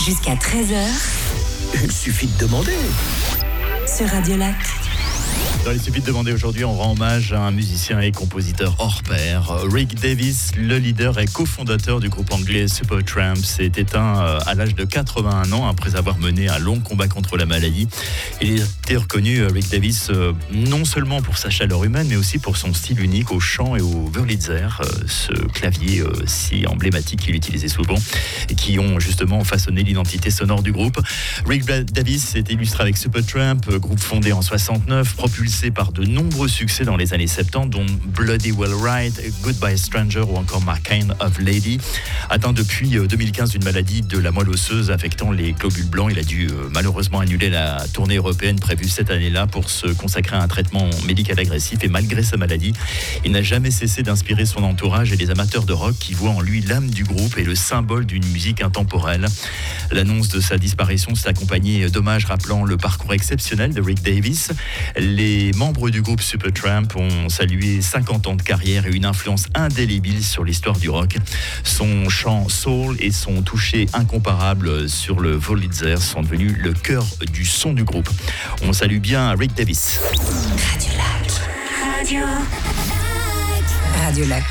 Jusqu'à 13h. Il suffit de demander. Sur Radio Lac. Dans les Suffit de demander aujourd'hui, on rend hommage à un musicien et compositeur hors pair. Rick Davies, le leader et cofondateur du groupe anglais Supertramp, s'est éteint à l'âge de 81 ans après avoir mené un long combat contre la maladie. Il était reconnu, Rick Davies, non seulement pour sa chaleur humaine, mais aussi pour son style unique au chant et au Wurlitzer, ce clavier si emblématique qu'il utilisait souvent et qui ont justement façonné l'identité sonore du groupe. Rick Davies s'est illustré avec Supertramp, groupe fondé en 69, propulsé par de nombreux succès dans les années 70, dont Bloody Well Right, Goodbye Stranger ou encore My Kind of Lady. Atteint depuis 2015 d'une maladie de la moelle osseuse affectant les globules blancs, il a dû malheureusement annuler la tournée européenne prévue cette année-là pour se consacrer à un traitement médical agressif. Et malgré sa maladie, il n'a jamais cessé d'inspirer son entourage et les amateurs de rock qui voient en lui l'âme du groupe et le symbole d'une musique intemporelle. L'annonce de sa disparition s'est accompagnée d'hommages rappelant le parcours exceptionnel de Rick Davies. Les membres du groupe Supertramp ont salué 50 ans de carrière et une influence indélébile sur l'histoire du rock. Son chant soul et son toucher incomparable sur le Wurlitzer sont devenus le cœur du son du groupe. On salue bien Rick Davies. Radio Lac. Radio Lac.